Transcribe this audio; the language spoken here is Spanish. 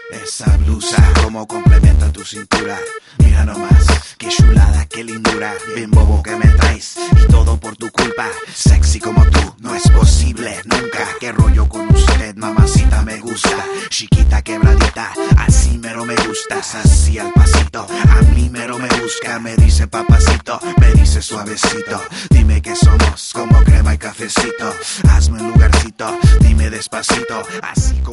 Esa blusa como complementa tu cintura. Mira nomás, qué chulada, qué lindura. Bien bobo que me traes y todo por tu culpa. Sexy como tú, no es posible nunca. Qué rollo con usted, mamacita, me gusta. Chiquita, quebradita, así mero me gustas. Así al pasito, a mí mero me busca. Me dice papacito, me dice suavecito. Dime que somos como crema y cafecito. Hazme un lugarcito, dime despacito. Así